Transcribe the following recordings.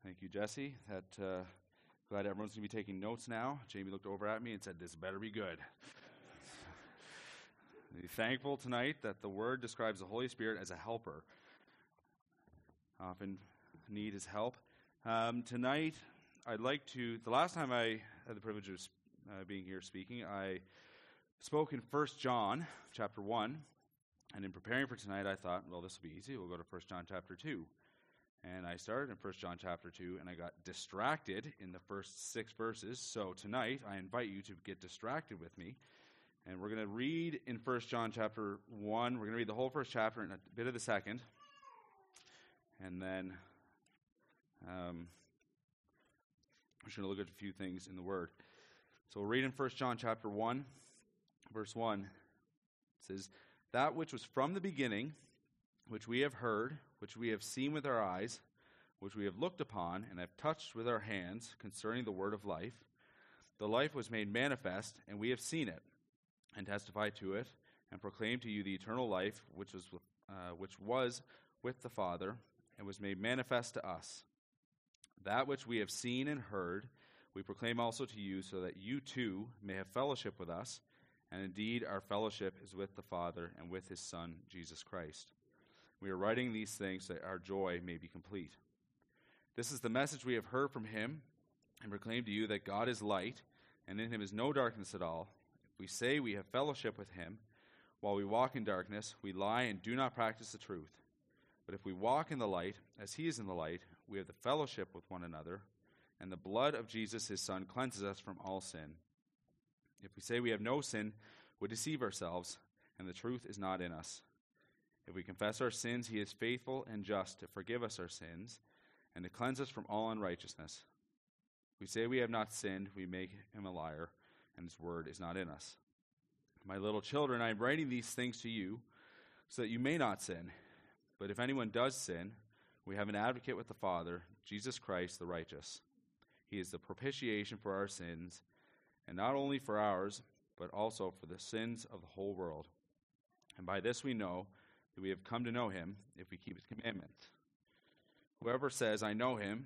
Thank you, Jesse. Glad everyone's going to be taking notes now. Jamie looked over at me and said, "This better be good." Be thankful tonight that the Word describes the Holy Spirit as a helper. Often need His help. Tonight, the last time I had the privilege of being here speaking, I spoke in 1 John chapter 1, and in preparing for tonight, I thought, well, this will be easy. We'll go to 1 John chapter 2. And I started in 1 John chapter 2, and I got distracted in the first 6 verses. So tonight, I invite you to get distracted with me. And we're going to read in 1 John chapter 1. We're going to read the whole first chapter and a bit of the second. And then I'm just going to look at a few things in the Word. So we'll read in 1 John chapter 1, verse 1. It says, "That which was from the beginning, which we have heard, which we have seen with our eyes, which we have looked upon and have touched with our hands concerning the word of life. The life was made manifest, and we have seen it, and testify to it, and proclaim to you the eternal life which was with the Father, and was made manifest to us. That which we have seen and heard, we proclaim also to you, so that you too may have fellowship with us. And indeed, our fellowship is with the Father and with His Son, Jesus Christ. We are writing these things so that our joy may be complete. This is the message we have heard from Him, and proclaim to you that God is light, and in Him is no darkness at all. If we say we have fellowship with Him, while we walk in darkness, we lie and do not practice the truth. But if we walk in the light, as He is in the light, we have the fellowship with one another, and the blood of Jesus, His Son, cleanses us from all sin. If we say we have no sin, we deceive ourselves, and the truth is not in us. If we confess our sins, He is faithful and just to forgive us our sins and to cleanse us from all unrighteousness. If we say we have not sinned, we make Him a liar, and His word is not in us. My little children, I am writing these things to you so that you may not sin. But if anyone does sin, we have an advocate with the Father, Jesus Christ the righteous. He is the propitiation for our sins, and not only for ours, but also for the sins of the whole world. And by this we know that we have come to know Him if we keep His commandments. Whoever says, I know Him,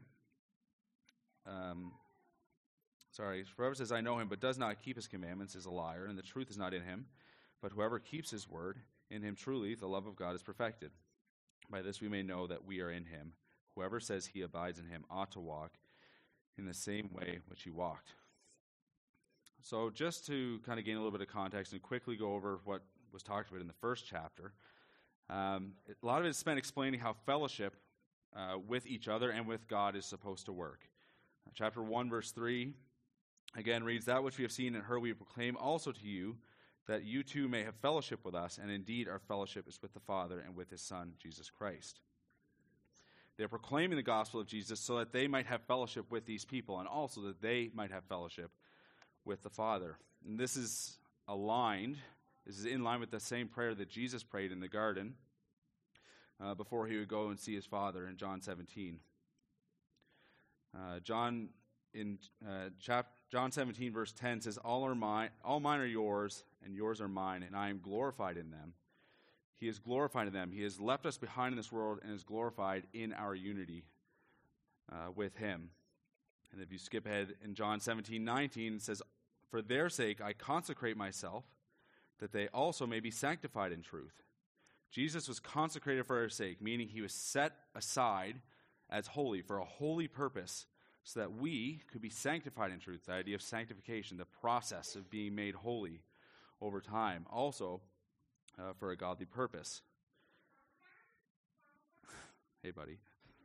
but does not keep His commandments is a liar, and the truth is not in him. But whoever keeps His word, in him truly the love of God is perfected. By this we may know that we are in Him. Whoever says he abides in Him ought to walk in the same way which He walked. So just to kind of gain a little bit of context and quickly go over what was talked about in the first chapter, a lot of it is spent explaining how fellowship with each other and with God is supposed to work. Chapter 1, verse 3, again reads, "That which we have seen and heard we proclaim also to you, that you too may have fellowship with us, and indeed our fellowship is with the Father and with His Son, Jesus Christ." They're proclaiming the gospel of Jesus so that they might have fellowship with these people, and also that they might have fellowship with the Father. And this is in line with the same prayer that Jesus prayed in the garden before He would go and see His Father in John 17. John 17 verse 10 says, all mine are yours, and yours are mine, and I am glorified in them. He is glorified in them. He has left us behind in this world and is glorified in our unity with Him. And if you skip ahead in John 17:19, it says, "For their sake I consecrate myself, that they also may be sanctified in truth." Jesus was consecrated for our sake, meaning He was set aside as holy for a holy purpose, so that we could be sanctified in truth. The idea of sanctification, the process of being made holy over time, also for a godly purpose. Hey, buddy.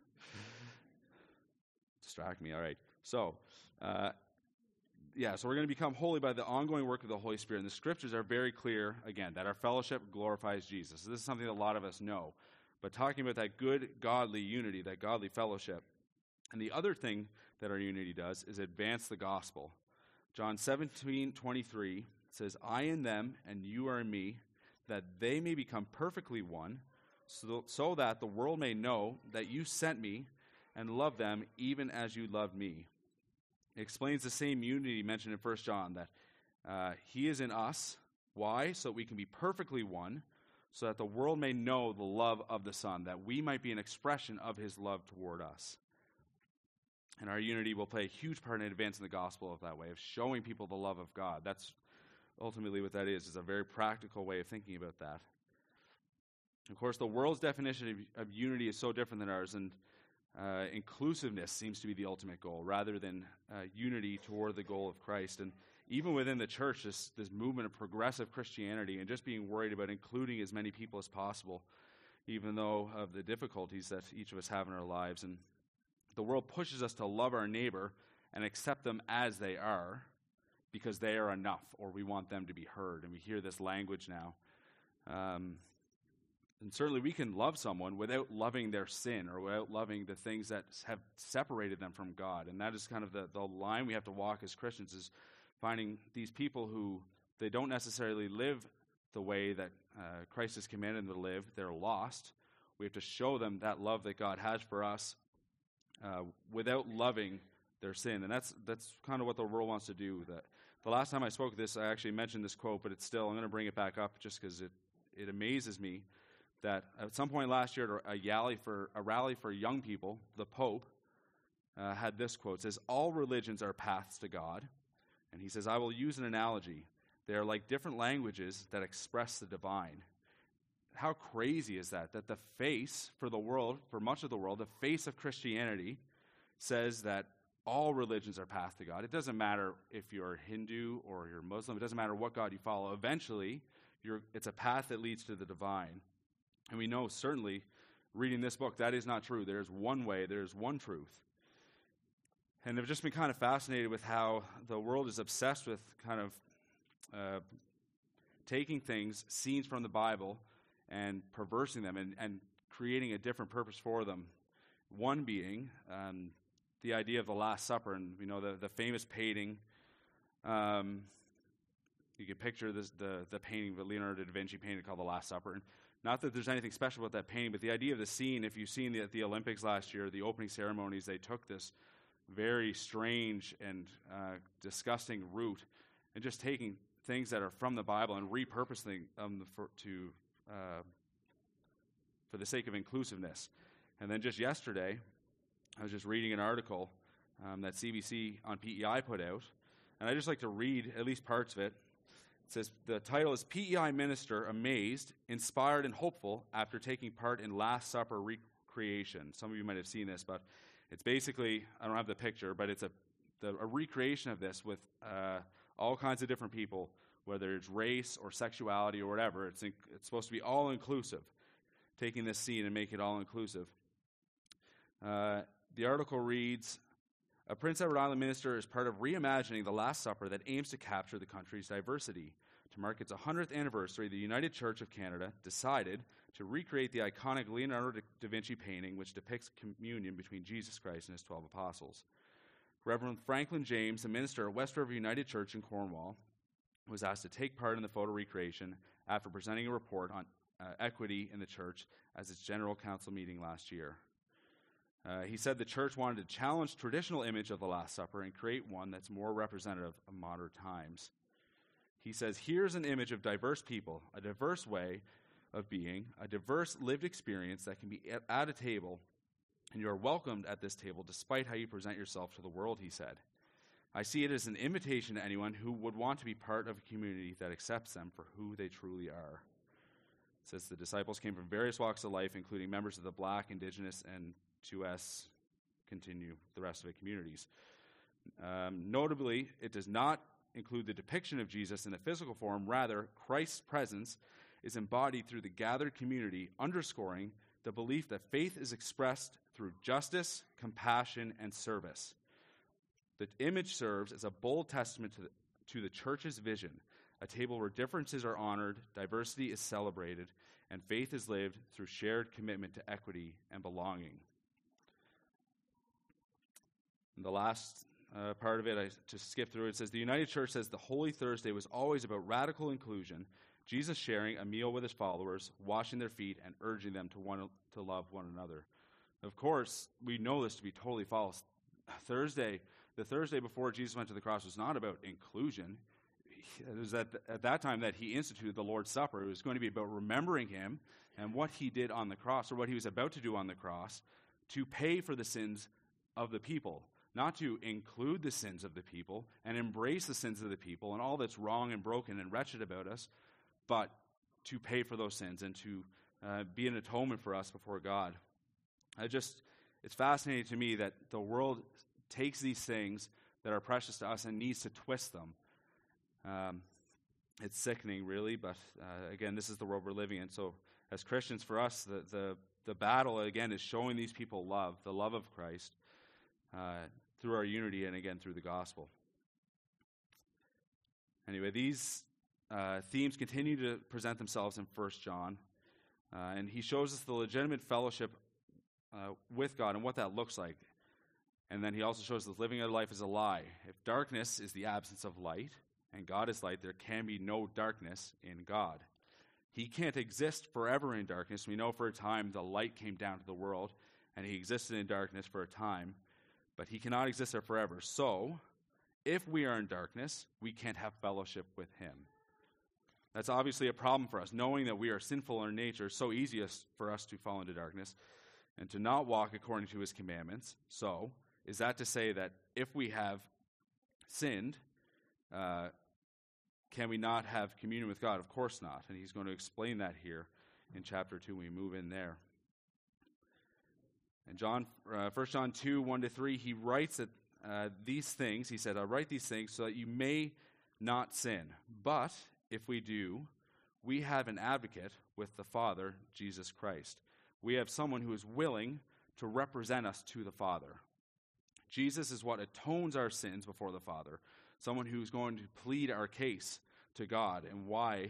Distract me, all right. So we're going to become holy by the ongoing work of the Holy Spirit. And the Scriptures are very clear, again, that our fellowship glorifies Jesus. So this is something that a lot of us know. But talking about that good, godly unity, that godly fellowship. And the other thing that our unity does is advance the gospel. John 17:23 says, "I in them, and you are in me, that they may become perfectly one, so that the world may know that you sent me and love them even as you loved me." It explains the same unity mentioned in 1 John, that He is in us. Why? So that we can be perfectly one, so that the world may know the love of the Son, that we might be an expression of His love toward us. And our unity will play a huge part in advancing the gospel of that way, of showing people the love of God. That's ultimately what that is a very practical way of thinking about that. Of course, the world's definition of unity is so different than ours, and inclusiveness seems to be the ultimate goal, rather than unity toward the goal of Christ. And even within the church, this movement of progressive Christianity and just being worried about including as many people as possible, even though of the difficulties that each of us have in our lives. And the world pushes us to love our neighbor and accept them as they are because they are enough, or we want them to be heard. And we hear this language now. And certainly we can love someone without loving their sin or without loving the things that have separated them from God. And that is kind of the line we have to walk as Christians, is finding these people who they don't necessarily live the way that Christ has commanded them to live. They're lost. We have to show them that love that God has for us without loving their sin. And that's kind of what the world wants to do. The last time I spoke this, I actually mentioned this quote, but I'm going to bring it back up just because it amazes me that at some point last year at a rally for young people, the Pope had this quote. It says, "All religions are paths to God." And he says, "I will use an analogy. They are like different languages that express the divine." How crazy is that? That the face for the world, for much of the world, the face of Christianity says that all religions are paths to God. It doesn't matter if you're Hindu or you're Muslim. It doesn't matter what God you follow. Eventually, it's a path that leads to the divine. And we know, certainly, reading this book, that is not true. There's one way, there's one truth. And I've just been kind of fascinated with how the world is obsessed with kind of taking things, scenes from the Bible, and perversing them and creating a different purpose for them. One being the idea of the Last Supper, and we know the famous painting. You can picture the painting that Leonardo da Vinci painted called The Last Supper. And not that there's anything special about that painting, but the idea of the scene, if you've seen the Olympics last year, the opening ceremonies, they took this very strange and disgusting route and just taking things that are from the Bible and repurposing them for the sake of inclusiveness. And then just yesterday, I was just reading an article that CBC on PEI put out, and I just like to read at least parts of it. It says, the title is "PEI Minister Amazed, Inspired, and Hopeful After Taking Part in Last Supper Recreation." Some of you might have seen this, but it's basically, I don't have the picture, but it's a recreation of this with all kinds of different people, whether it's race or sexuality or whatever. It's supposed to be all-inclusive, taking this scene and make it all-inclusive. The article reads, "A Prince Edward Island minister is part of reimagining the Last Supper that aims to capture the country's diversity. To mark its 100th anniversary, the United Church of Canada decided to recreate the iconic Leonardo da Vinci painting, which depicts communion between Jesus Christ and his 12 apostles. Reverend Franklin James, the minister at West River United Church in Cornwall, was asked to take part in the photo recreation after presenting a report on equity in the church at its general council meeting last year. He said the church wanted to challenge traditional image of the Last Supper and create one that's more representative of modern times. He says, here's an image of diverse people, a diverse way of being, a diverse lived experience that can be at a table, and you are welcomed at this table despite how you present yourself to the world, he said. I see it as an invitation to anyone who would want to be part of a community that accepts them for who they truly are. It says the disciples came from various walks of life, including members of the Black, Indigenous, and 2S, continue the rest of the communities. Notably, it does not include the depiction of Jesus in a physical form. Rather, Christ's presence is embodied through the gathered community, underscoring the belief that faith is expressed through justice, compassion, and service. The image serves as a bold testament to the church's vision, a table where differences are honored, diversity is celebrated, and faith is lived through shared commitment to equity and belonging. And the last part of it, to skip through, it says, the United Church says the Holy Thursday was always about radical inclusion, Jesus sharing a meal with his followers, washing their feet, and urging them to love one another. Of course, we know this to be totally false. The Thursday before Jesus went to the cross was not about inclusion. It was at that time that he instituted the Lord's Supper. It was going to be about remembering him and what he did on the cross, or what he was about to do on the cross, to pay for the sins of the people. not to include the sins of the people and embrace the sins of the people and all that's wrong and broken and wretched about us, but to pay for those sins and to be an atonement for us before God. It's fascinating to me that the world takes these things that are precious to us and needs to twist them. It's sickening, really, but again, this is the world we're living in. So as Christians, for us, the battle, again, is showing these people love, the love of Christ, through our unity and, again, through the gospel. Anyway, these themes continue to present themselves in 1 John, and he shows us the legitimate fellowship with God and what that looks like. And then he also shows us living a life is a lie. If darkness is the absence of light, and God is light, there can be no darkness in God. He can't exist forever in darkness. We know for a time the light came down to the world, and he existed in darkness for a time, but he cannot exist there forever. So, if we are in darkness, we can't have fellowship with him. That's obviously a problem for us, knowing that we are sinful in nature. It's so easy for us to fall into darkness and to not walk according to his commandments. So, is that to say that if we have sinned, can we not have communion with God? Of course not. And he's going to explain that here in chapter 2 when we move in there. And 1 John 2, 1-3, he writes that these things, he said, I write these things so that you may not sin. But if we do, we have an advocate with the Father, Jesus Christ. We have someone who is willing to represent us to the Father. Jesus is what atones our sins before the Father. Someone who's going to plead our case to God and why,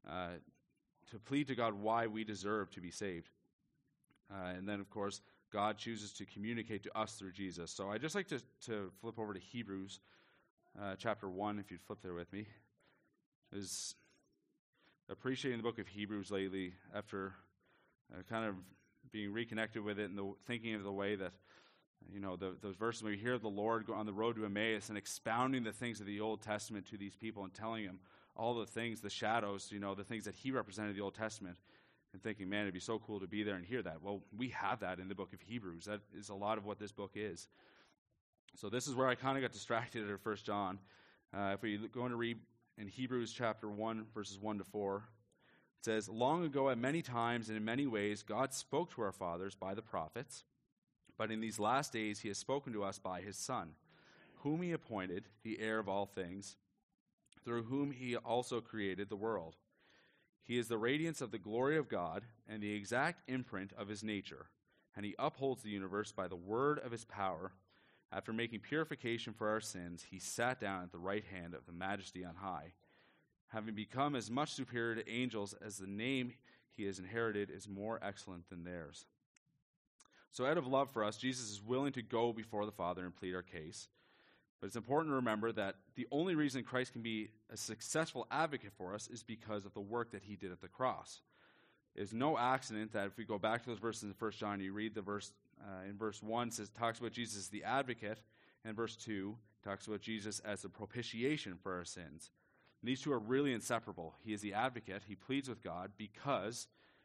to plead to God why we deserve to be saved. And then, of course, God chooses to communicate to us through Jesus. So I'd just like to flip over to Hebrews chapter 1, if you'd flip there with me. I was appreciating the book of Hebrews lately after kind of being reconnected with it and thinking of the way that, those verses where you hear the Lord go on the road to Emmaus and expounding the things of the Old Testament to these people and telling them all the things, the shadows, the things that he represented in the Old Testament, and thinking, man, it'd be so cool to be there and hear that. Well, we have that in the book of Hebrews. That is a lot of what this book is. So this is where I kind of got distracted at 1 John. If we go to read in Hebrews chapter 1, verses 1-4, it says, long ago at many times and in many ways God spoke to our fathers by the prophets, but in these last days he has spoken to us by his Son, whom he appointed the heir of all things, through whom he also created the world. He is the radiance of the glory of God and the exact imprint of his nature, and he upholds the universe by the word of his power. After making purification for our sins, he sat down at the right hand of the Majesty on high, having become as much superior to angels as the name he has inherited is more excellent than theirs. So out of love for us, Jesus is willing to go before the Father and plead our case. But it's important to remember that the only reason Christ can be a successful advocate for us is because of the work that he did at the cross. It's no accident that if we go back to those verses in 1 John, you read the verse in verse 1, talks about Jesus as the advocate, and verse 2 talks about Jesus as the propitiation for our sins. And these two are really inseparable. He is the advocate. He pleads with God because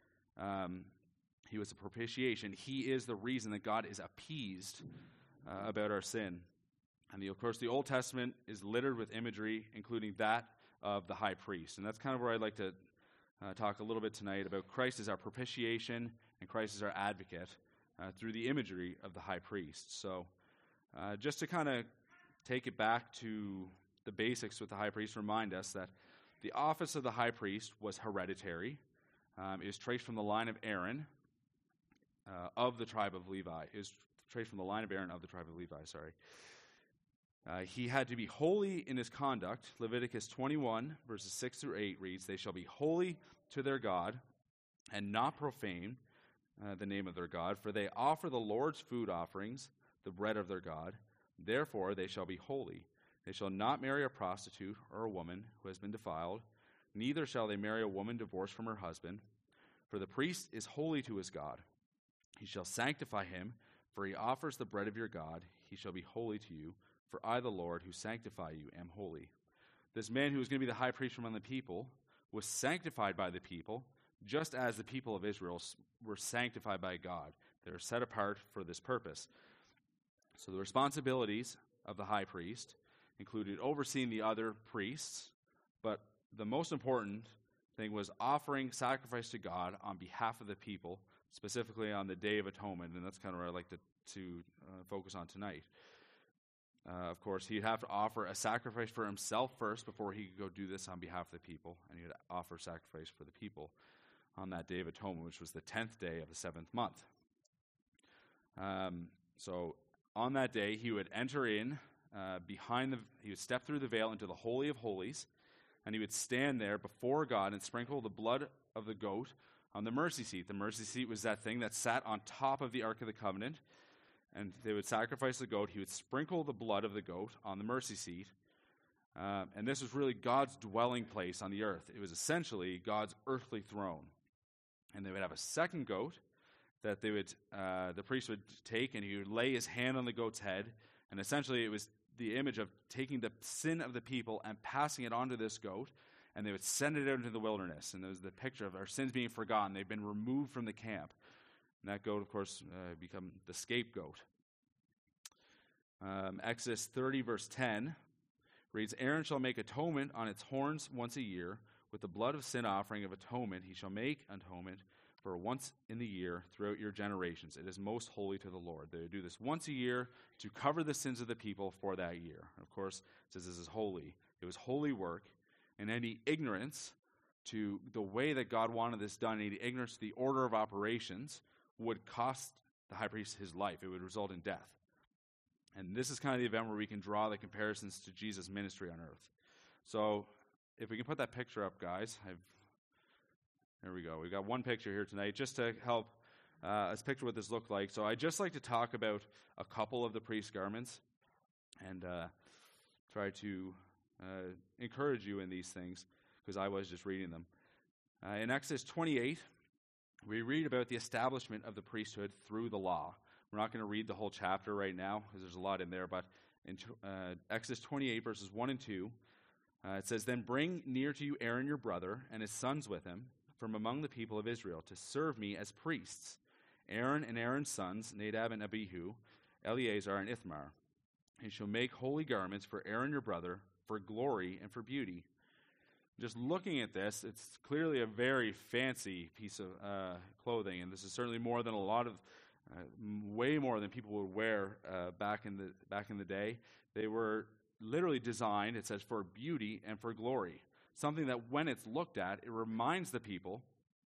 he was a propitiation. He is the reason that God is appeased about our sin. And of course, the Old Testament is littered with imagery, including that of the high priest. And that's kind of where I'd like to talk a little bit tonight about Christ as our propitiation and Christ as our advocate through the imagery of the high priest. So just to kind of take it back to the basics with the high priest, remind us that the office of the high priest was hereditary. It is traced from the line of Aaron of the tribe of Levi. It is traced from the line of Aaron of the tribe of Levi, sorry. He had to be holy in his conduct. Leviticus 21, verses 6-8 reads, they shall be holy to their God and not profane the name of their God, for they offer the Lord's food offerings, the bread of their God. Therefore they shall be holy. They shall not marry a prostitute or a woman who has been defiled, neither shall they marry a woman divorced from her husband. For the priest is holy to his God. He shall sanctify him, for he offers the bread of your God. He shall be holy to you. For I, the Lord, who sanctify you, am holy. This man who was going to be the high priest from among the people was sanctified by the people, just as the people of Israel were sanctified by God. They were set apart for this purpose. So the responsibilities of the high priest included overseeing the other priests, but the most important thing was offering sacrifice to God on behalf of the people, specifically on the Day of Atonement, and that's kind of where I'd like to focus on tonight. Of course, he'd have to offer a sacrifice for himself first before he could go do this on behalf of the people, and he'd offer sacrifice for the people on that Day of Atonement, which was the 10th day of the 7th month. So on that day, he would enter in he would step through the veil into the Holy of Holies, and he would stand there before God and sprinkle the blood of the goat on the mercy seat. The mercy seat was that thing that sat on top of the Ark of the Covenant, and they would sacrifice the goat. He would sprinkle the blood of the goat on the mercy seat, and this was really God's dwelling place on the earth. It was essentially God's earthly throne. And they would have a second goat that the priest would take, and he would lay his hand on the goat's head, and essentially it was the image of taking the sin of the people and passing it onto this goat, and they would send it out into the wilderness. And there was the picture of our sins being forgotten. They've been removed from the camp. And that goat, of course, become the scapegoat. Exodus 30, verse 10 reads, Aaron shall make atonement on its horns once a year. With the blood of sin offering of atonement, he shall make atonement for once in the year throughout your generations. It is most holy to the Lord. They would do this once a year to cover the sins of the people for that year. Of course, it says this is holy. It was holy work, and any ignorance to the way that God wanted this done, any ignorance to the order of operations would cost the high priest his life. It would result in death. And this is kind of the event where we can draw the comparisons to Jesus' ministry on earth. So if we can put that picture up, guys. There we go. We've got one picture here tonight just to help us picture what this looked like. So I'd just like to talk about a couple of the priest's garments and try to encourage you in these things, because I was just reading them. In Exodus 28, we read about the establishment of the priesthood through the law. We're not going to read the whole chapter right now because there's a lot in there, but in Exodus 28, verses 1 and 2, it says, Then bring near to you Aaron your brother and his sons with him from among the people of Israel to serve me as priests. Aaron and Aaron's sons, Nadab and Abihu, Eleazar and Ithamar. He shall make holy garments for Aaron your brother, for glory and for beauty. Just looking at this, it's clearly a very fancy piece of clothing, and this is certainly more than way more than people would wear back in the day. They were literally designed, it says, for beauty and for glory. Something that when it's looked at, it reminds the people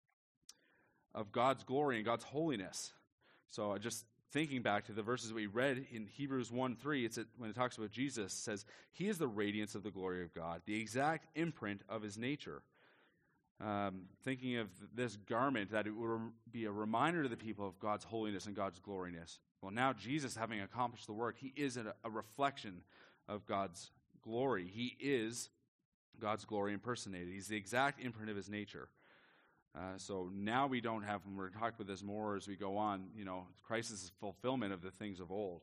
of God's glory and God's holiness. So just thinking back to the verses we read in Hebrews 1:3, when it talks about Jesus, it says, He is the radiance of the glory of God, the exact imprint of His nature. Thinking of this garment, that it would be a reminder to the people of God's holiness and God's gloriness. Well, now Jesus, having accomplished the work, He is a reflection of God's glory. He is God's glory impersonated. He's the exact imprint of His nature. So now we don't have, and we're talking about this more as we go on, Christ is fulfillment of the things of old.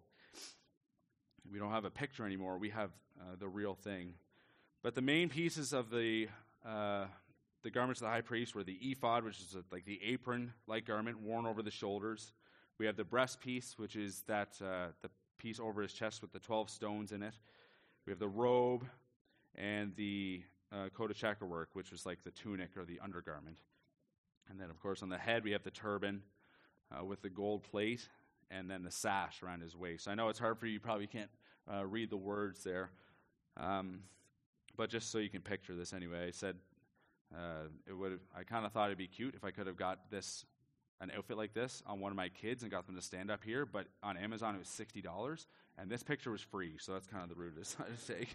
We don't have a picture anymore. We have the real thing. But the main pieces of the garments of the high priest were the ephod, which is like the apron-like garment worn over the shoulders. We have the breastpiece, which is the piece over his chest with the 12 stones in it. We have the robe and the coat of checker work, which was like the tunic or the undergarment. And then, of course, on the head, we have the turban with the gold plate and then the sash around his waist. So I know it's hard for you. You probably can't read the words there. But just so you can picture this anyway, I said I kind of thought it'd be cute if I could have got an outfit like this on one of my kids and got them to stand up here, but on Amazon it was $60, and this picture was free, so that's kind of the rudest I'd take.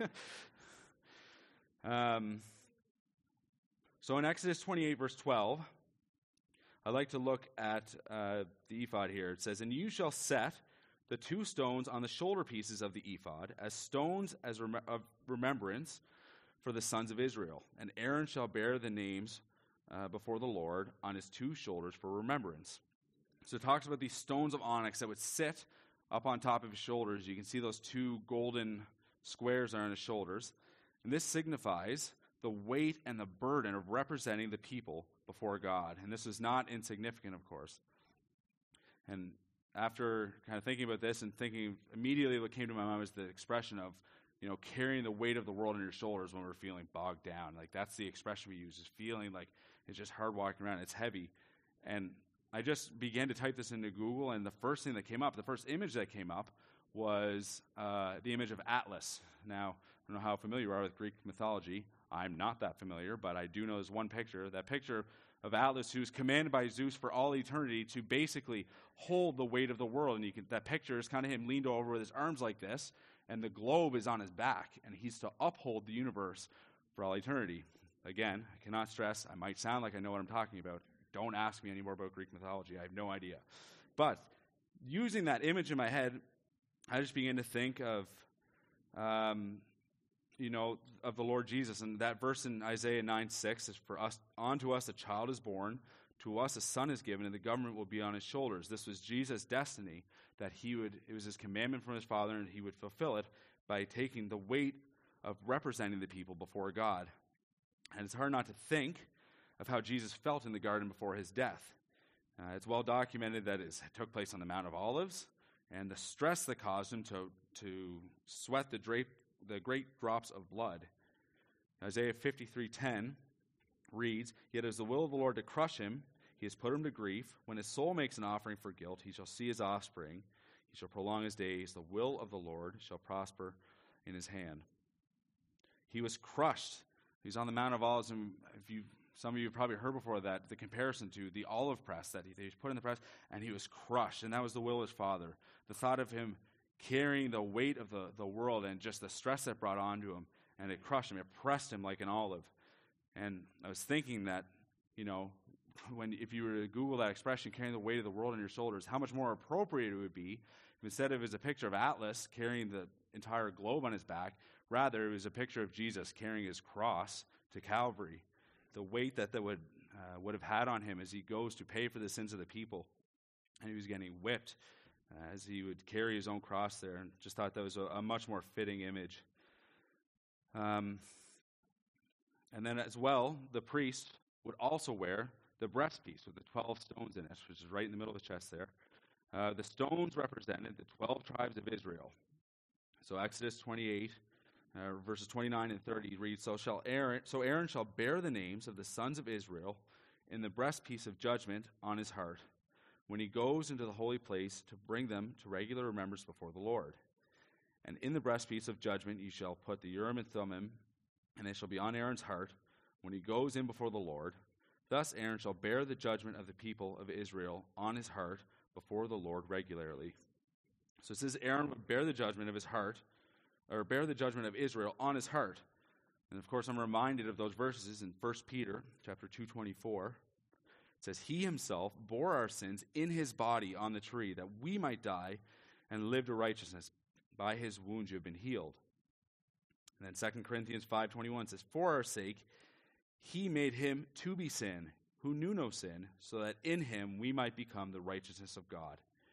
So in Exodus 28, verse 12, I'd like to look at the ephod here. It says, And you shall set the 2 stones on the shoulder pieces of the ephod as stones of remembrance for the sons of Israel. And Aaron shall bear the names before the Lord on his 2 shoulders for remembrance. So it talks about these stones of onyx that would sit up on top of his shoulders. You can see those 2 golden squares there on his shoulders. And this signifies the weight and the burden of representing the people before God. And this is not insignificant, of course. And after kind of thinking about this and thinking, immediately what came to my mind was the expression of, carrying the weight of the world on your shoulders when we're feeling bogged down. Like, that's the expression we use, is feeling like it's just hard walking around. It's heavy. And I just began to type this into Google, and the first thing that came up, the first image that came up was the image of Atlas. Now, I don't know how familiar you are with Greek mythology. I'm not that familiar, but I do know there's one picture. That picture of Atlas, who's commanded by Zeus for all eternity to basically hold the weight of the world. And that picture is kind of him leaned over with his arms like this, and the globe is on his back, and he's to uphold the universe for all eternity. Again, I cannot stress, I might sound like I know what I'm talking about. Don't ask me anymore about Greek mythology. I have no idea. But using that image in my head, I just began to think of, of the Lord Jesus. And that verse in Isaiah 9:6 is, for us, unto us a child is born, to us a son is given, and the government will be on his shoulders. This was Jesus' destiny, that it was his commandment from his Father, and he would fulfill it by taking the weight of representing the people before God. And it's hard not to think of how Jesus felt in the garden before his death. It's well documented that it took place on the Mount of Olives, and the stress that caused him to sweat the great drops of blood. Isaiah 53:10 reads, "Yet it is the will of the Lord to crush him. He has put him to grief. When his soul makes an offering for guilt, he shall see his offspring. He shall prolong his days. The will of the Lord shall prosper in his hand." He was crushed. He's on the Mount of Olives, and some of you have probably heard before that, the comparison to the olive press that he was put in the press, and he was crushed, and that was the will of his Father. The thought of him carrying the weight of the world and just the stress that brought onto him, and it crushed him, it pressed him like an olive. And I was thinking that, if you were to Google that expression, carrying the weight of the world on your shoulders, how much more appropriate it would be if instead of it was a picture of Atlas carrying the entire globe on his back, rather it was a picture of Jesus carrying his cross to Calvary. The weight that would have had on him as he goes to pay for the sins of the people. And he was getting whipped as he would carry his own cross there. And just thought that was a much more fitting image. And then as well, the priest would also wear the breastpiece with the 12 stones in it, which is right in the middle of the chest there. The stones represented the 12 tribes of Israel. So Exodus 28, verses 29 and 30 reads, So Aaron shall bear the names of the sons of Israel in the breastpiece of judgment on his heart, when he goes into the holy place to bring them to regular remembrance before the Lord. And in the breastpiece of judgment you shall put the Urim and Thummim, and they shall be on Aaron's heart when he goes in before the Lord. Thus Aaron shall bear the judgment of the people of Israel on his heart before the Lord regularly. So it says Aaron would bear the judgment of his heart, or bear the judgment of Israel on his heart. And of course I'm reminded of those verses in 1 Peter chapter 2:24. It says, He himself bore our sins in his body on the tree, that we might die and live to righteousness. By his wounds you have been healed. And then 2 Corinthians 5:21 says, For our sake he made him to be sin, who knew no sin, so that in him we might become the righteousness of God.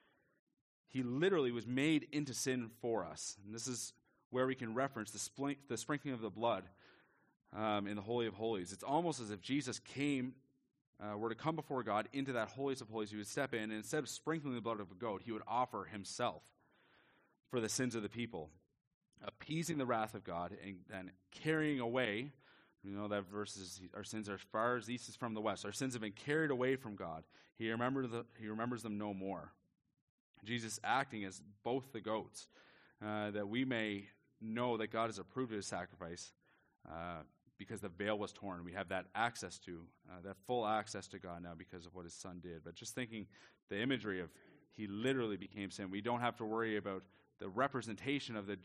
He literally was made into sin for us. And this is where we can reference the sprinkling of the blood in the Holy of Holies. It's almost as if Jesus were to come before God into that holiest of holies. He would step in, and instead of sprinkling the blood of a goat, he would offer himself for the sins of the people, appeasing the wrath of God and carrying away. That verse is, our sins are as far as the east is from the west. Our sins have been carried away from God. He remembers them no more. Jesus acting as both the goats, that we may know that God has approved of his sacrifice, because the veil was torn. We have that access that full access to God now because of what his son did. But just thinking the imagery of he literally became sin. We don't have to worry about the representation of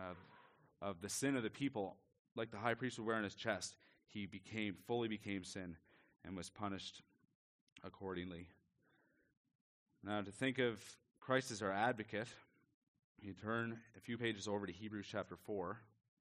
the sin of the people like the high priest would wear on his chest. He fully became sin and was punished accordingly. Now, to think of Christ as our advocate, you turn a few pages over to Hebrews chapter 4.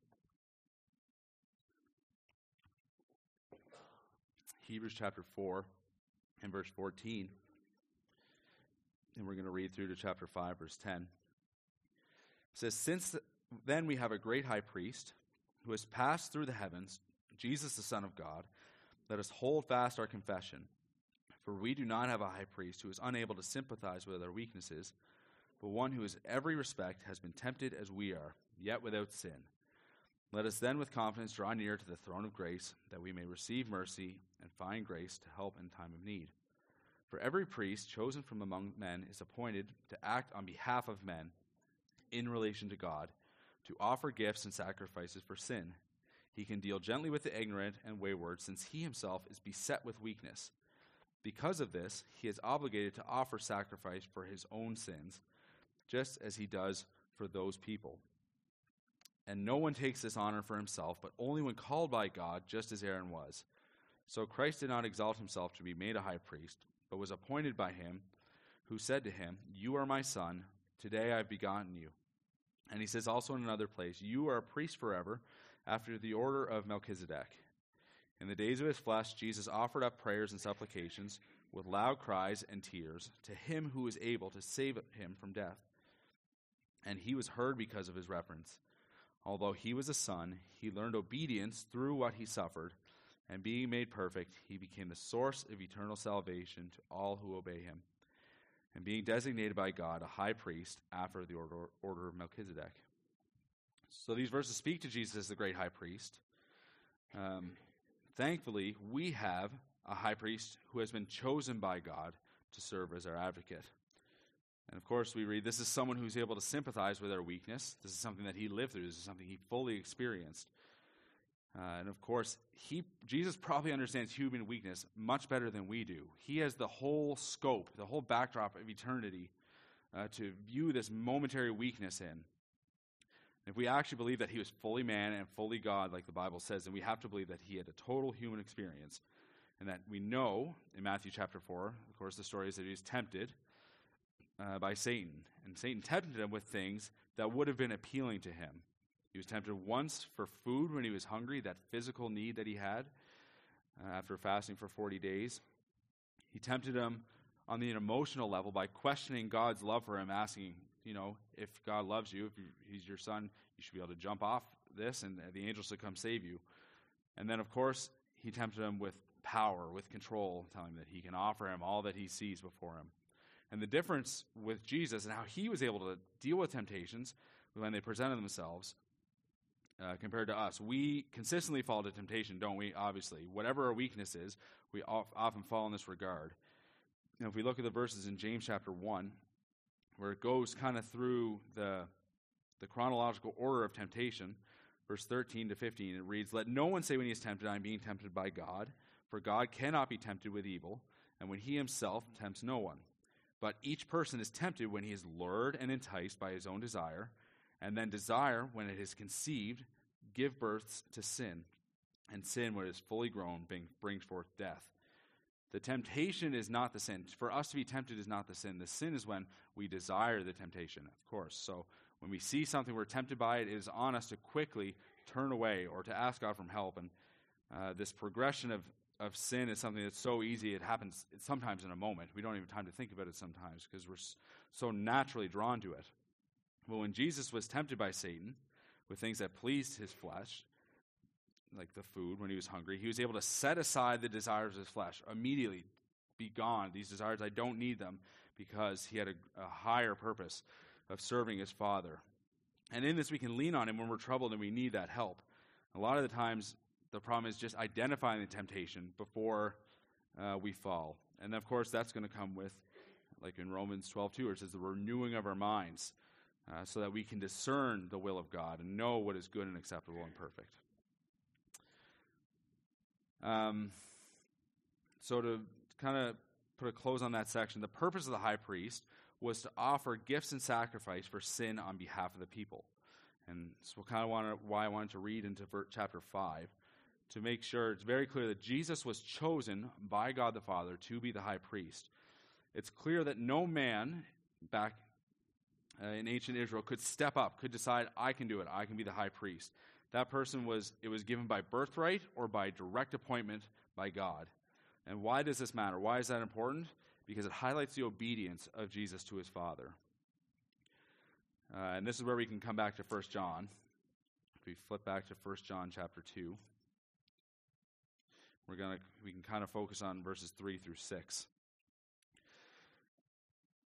Hebrews chapter 4 and verse 14. And we're going to read through to chapter 5, verse 10. It says, Since then we have a great high priest who has passed through the heavens, Jesus the Son of God. Let us hold fast our confession. For we do not have a high priest who is unable to sympathize with our weaknesses, but one who in every respect has been tempted as we are, yet without sin. Let us then with confidence draw near to the throne of grace, that we may receive mercy and find grace to help in time of need. For every priest chosen from among men is appointed to act on behalf of men in relation to God, to offer gifts and sacrifices for sin. He can deal gently with the ignorant and wayward, since he himself is beset with weakness. Because of this, he is obligated to offer sacrifice for his own sins, just as he does for those people. And no one takes this honor for himself, but only when called by God, just as Aaron was. So Christ did not exalt himself to be made a high priest, but was appointed by him, who said to him, "You are my son, today I have begotten you." And he says also in another place, "You are a priest forever, after the order of Melchizedek." In the days of his flesh, Jesus offered up prayers and supplications with loud cries and tears to him who is able to save him from death. And he was heard because of his reverence. Although he was a son, he learned obedience through what he suffered, and being made perfect, he became the source of eternal salvation to all who obey him. And being designated by God a high priest after the order of Melchizedek. So these verses speak to Jesus as the great high priest. Thankfully, we have a high priest who has been chosen by God to serve as our advocate. And of course, we read, this is someone who's able to sympathize with our weakness. This is something that he lived through. This is something he fully experienced. And of course, Jesus probably understands human weakness much better than we do. He has the whole scope, the whole backdrop of eternity to view this momentary weakness in. If we actually believe that he was fully man and fully God, like the Bible says, then we have to believe that he had a total human experience. And that we know in Matthew chapter 4, of course, the story is that he was tempted by Satan. And Satan tempted him with things that would have been appealing to him. He was tempted once for food when he was hungry, that physical need that he had after fasting for 40 days. He tempted him on the emotional level by questioning God's love for him, asking, if God loves you, if he's your son, you should be able to jump off this and the angels should come save you. And then, of course, he tempted him with power, with control, telling him that he can offer him all that he sees before him. And the difference with Jesus and how he was able to deal with temptations when they presented themselves compared to us. We consistently fall to temptation, don't we? Obviously. Whatever our weakness is, we often fall in this regard. If we look at the verses in James chapter 1, where it goes kind of through the chronological order of temptation, verse 13 to 15, it reads, "Let no one say when he is tempted, I am being tempted by God, for God cannot be tempted with evil, and when he himself tempts no one. But each person is tempted when he is lured and enticed by his own desire, and then desire, when it is conceived, give birth to sin, and sin, when it is fully grown, brings forth death." The temptation is not the sin. For us to be tempted is not the sin. The sin is when we desire the temptation, of course. So when we see something, we're tempted by it, it is on us to quickly turn away or to ask God for help. And this progression of sin is something that's so easy. It happens sometimes in a moment. We don't even have time to think about it sometimes because we're so naturally drawn to it. But when Jesus was tempted by Satan with things that pleased his flesh, like the food when he was hungry, he was able to set aside the desires of his flesh, immediately be gone. These desires, I don't need them, because he had a higher purpose of serving his Father. And in this, we can lean on him when we're troubled and we need that help. A lot of the times, the problem is just identifying the temptation before we fall. And of course, that's going to come with, like in Romans 12:2, where it says the renewing of our minds, so that we can discern the will of God and know what is good and acceptable and perfect. So to kind of put a close on that section, the purpose of the high priest was to offer gifts and sacrifice for sin on behalf of the people. And so kind of why I wanted to read into chapter 5, to make sure it's very clear that Jesus was chosen by God the Father to be the high priest. It's clear that no man back in ancient Israel could step up, could decide, I can do it, I can be the high priest. That person was given by birthright or by direct appointment by God. And why does this matter? Why is that important? Because it highlights the obedience of Jesus to his Father. And this is where we can come back to 1 John. If we flip back to 1 John chapter 2, we can kind of focus on verses 3 through 6.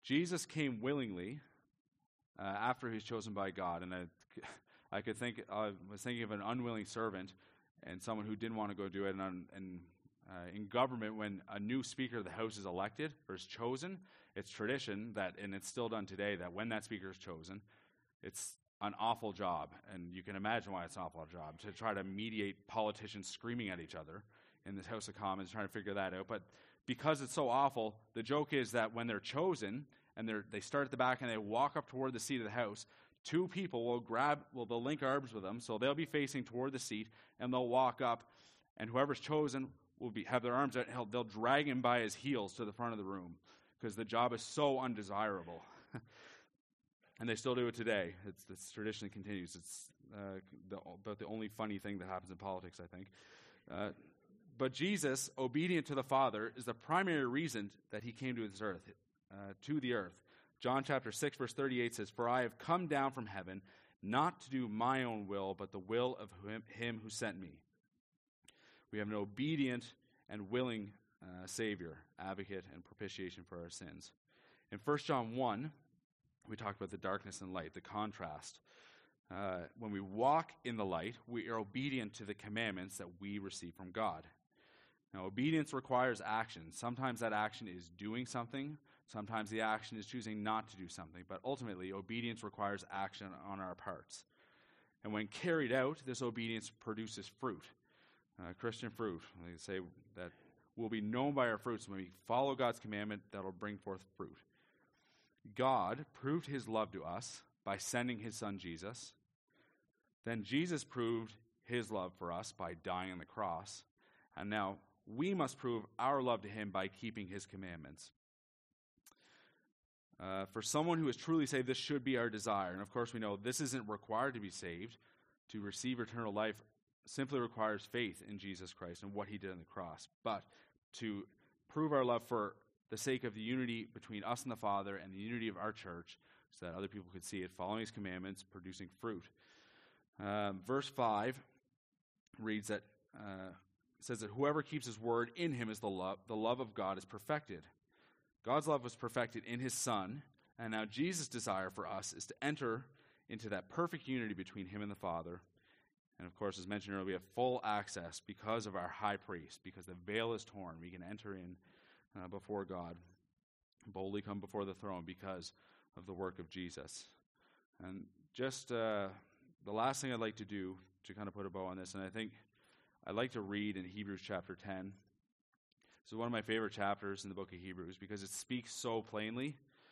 Jesus came willingly after he was chosen by God. And I was thinking of an unwilling servant and someone who didn't want to go do it. And in government, when a new Speaker of the House is elected or is chosen, it's tradition that, and it's still done today, that when that Speaker is chosen, it's an awful job. And you can imagine why it's an awful job, to try to mediate politicians screaming at each other in the House of Commons, trying to figure that out. But because it's so awful, the joke is that when they're chosen, and they start at the back and they walk up toward the seat of the House, two people they'll link arms with them, so they'll be facing toward the seat, and they'll walk up, and whoever's chosen will have their arms out, they'll drag him by his heels to the front of the room, because the job is so undesirable. And they still do it today. This tradition continues. It's about the only funny thing that happens in politics, I think. But Jesus, obedient to the Father, is the primary reason that he came to this earth, to the earth. John chapter 6, verse 38 says, "For I have come down from heaven, not to do my own will, but the will of him who sent me." We have an obedient and willing Savior, advocate, and propitiation for our sins. In 1 John 1, we talked about the darkness and light, the contrast. When we walk in the light, we are obedient to the commandments that we receive from God. Now, obedience requires action. Sometimes that action is doing something. Sometimes the action is choosing not to do something. But ultimately, obedience requires action on our parts. And when carried out, this obedience produces fruit, Christian fruit. They say that we'll be known by our fruits. When we follow God's commandment, that'll bring forth fruit. God proved his love to us by sending his son Jesus. Then Jesus proved his love for us by dying on the cross. And now we must prove our love to him by keeping his commandments. For someone who is truly saved, this should be our desire. And of course, we know this isn't required to be saved. To receive eternal life simply requires faith in Jesus Christ and what he did on the cross. But to prove our love for the sake of the unity between us and the Father and the unity of our church, so that other people could see it, following his commandments, producing fruit. Verse 5 reads that, says that whoever keeps his word, in him is the love of God is perfected. God's love was perfected in his Son, and now Jesus' desire for us is to enter into that perfect unity between him and the Father. And of course, as mentioned earlier, we have full access because of our high priest, because the veil is torn. We can enter in before God, boldly come before the throne because of the work of Jesus. And just the last thing I'd like to do to kind of put a bow on this, and I think I'd like to read in Hebrews chapter 10. This is one of my favorite chapters in the book of Hebrews because it speaks so plainly.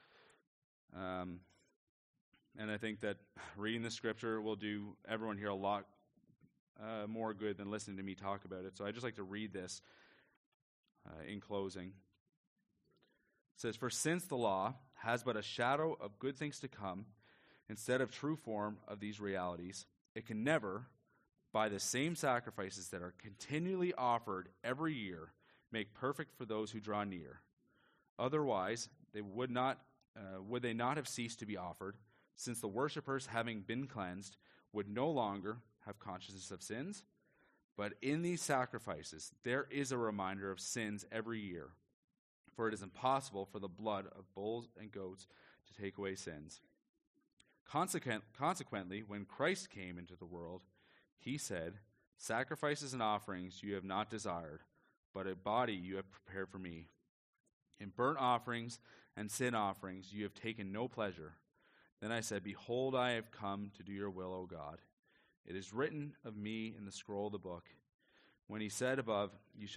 And I think that reading the scripture will do everyone here a lot more good than listening to me talk about it. So I'd just like to read this in closing. It says, "For since the law has but a shadow of good things to come, instead of true form of these realities, it can never, by the same sacrifices that are continually offered every year, make perfect for those who draw near. Otherwise, they would they not have ceased to be offered, since the worshippers, having been cleansed, would no longer have consciousness of sins? But in these sacrifices, there is a reminder of sins every year. For it is impossible for the blood of bulls and goats to take away sins. Consequently, when Christ came into the world, he said, 'Sacrifices and offerings you have not desired, but a body you have prepared for me. In burnt offerings and sin offerings you have taken no pleasure.' Then I said, 'Behold, I have come to do your will, O God. It is written of me in the scroll of the book.' When he said above, you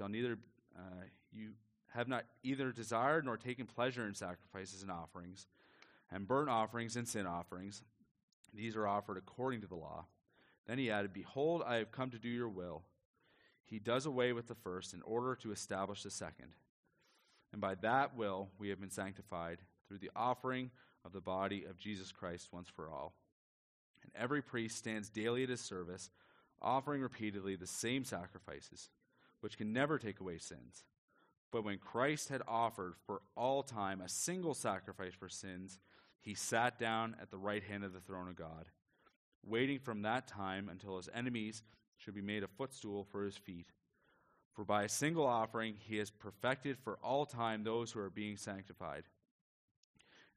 have not either desired nor taken pleasure in sacrifices and offerings, and burnt offerings and sin offerings. These are offered according to the law." Then he added, "Behold, I have come to do your will." He does away with the first in order to establish the second. And by that will we have been sanctified through the offering of the body of Jesus Christ once for all. And every priest stands daily at his service, offering repeatedly the same sacrifices, which can never take away sins. But when Christ had offered for all time a single sacrifice for sins, he sat down at the right hand of the throne of God, waiting from that time until his enemies should be made a footstool for his feet. For by a single offering he has perfected for all time those who are being sanctified.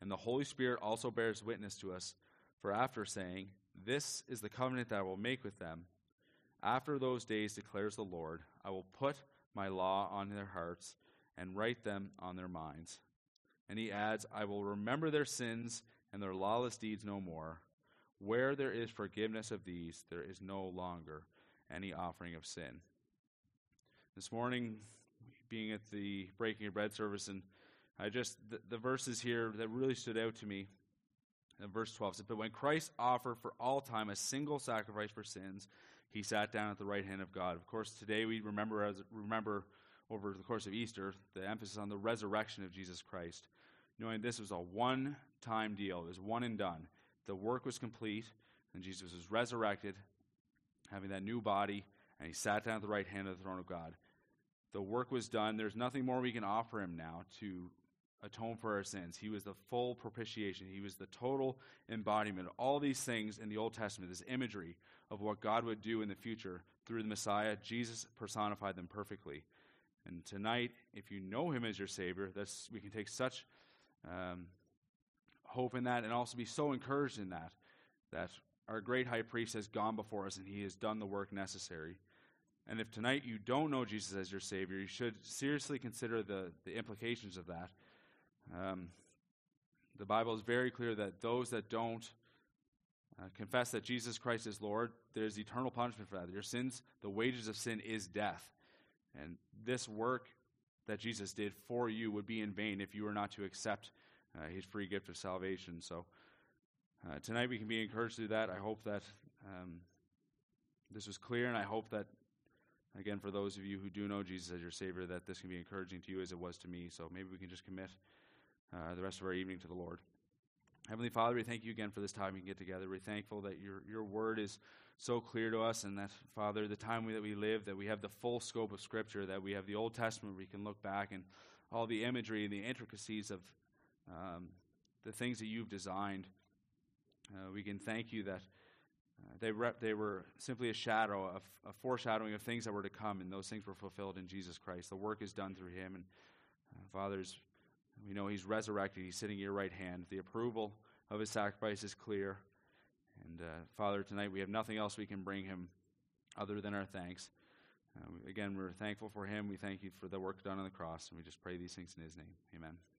And the Holy Spirit also bears witness to us, for after saying, 'This is the covenant that I will make with them. After those days, declares the Lord, I will put my law on their hearts and write them on their minds.' And he adds, 'I will remember their sins and their lawless deeds no more. Where there is forgiveness of these, there is no longer any offering of sin.'" This morning, being at the breaking of bread service, and the verses here that really stood out to me, in verse 12 said, "But when Christ offered for all time a single sacrifice for sins, he sat down at the right hand of God." Of course, today we remember over the course of Easter the emphasis on the resurrection of Jesus Christ, knowing this was a one-time deal. It was one and done. The work was complete, and Jesus was resurrected, having that new body, and he sat down at the right hand of the throne of God. The work was done. There's nothing more we can offer him now to atone for our sins. He was the full propitiation. He was the total embodiment of all these things in the Old Testament, this imagery of what God would do in the future through the Messiah. Jesus personified them perfectly. And tonight, if you know him as your Savior, we can take such hope in that, and also be so encouraged in that our great high priest has gone before us and he has done the work necessary. And if tonight you don't know Jesus as your Savior, you should seriously consider the implications of that. The Bible is very clear that those that don't confess that Jesus Christ is Lord, there's eternal punishment for that. Your sins, the wages of sin is death. And this work that Jesus did for you would be in vain if you were not to accept his free gift of salvation. So tonight we can be encouraged through that. I hope that this was clear, and I hope that, again, for those of you who do know Jesus as your Savior, that this can be encouraging to you as it was to me. So maybe we can just commit the rest of our evening to the Lord. Heavenly Father, we thank you again for this time we can get together. We're thankful that your word is so clear to us, and that, Father, the time that we live, that we have the full scope of Scripture, that we have the Old Testament where we can look back and all the imagery and the intricacies of the things that you've designed. We can thank you that they were simply a foreshadowing of things that were to come, and those things were fulfilled in Jesus Christ. The work is done through him, and Fathers, we know he's resurrected. He's sitting at your right hand. The approval of his sacrifice is clear. And Father, tonight we have nothing else we can bring him other than our thanks. Again, we're thankful for him. We thank you for the work done on the cross, and we just pray these things in his name. Amen.